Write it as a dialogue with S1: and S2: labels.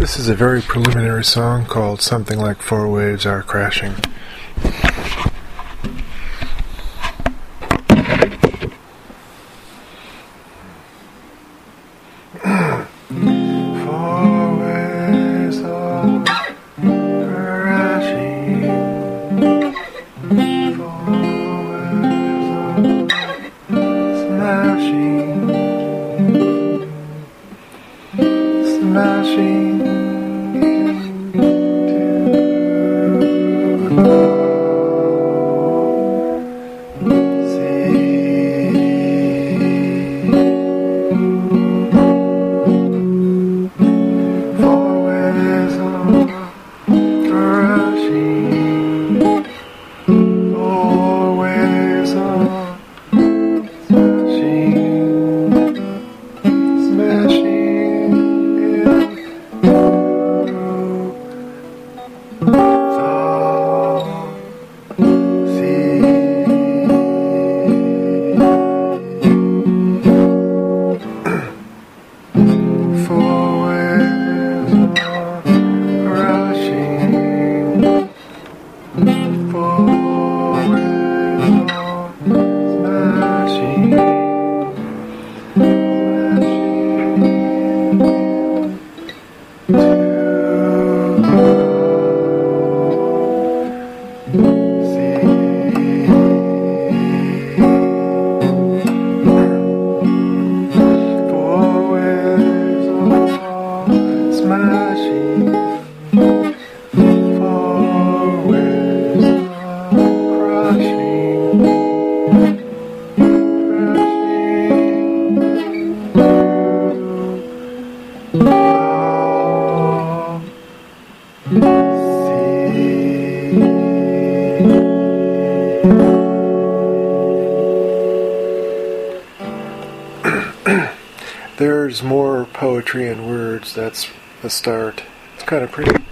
S1: This is a very preliminary song called something like Four Waves Are Crashing. Four waves are crashing. Four waves are smashing. Smashing. There's more poetry in words. That's the start. It's kind of pretty.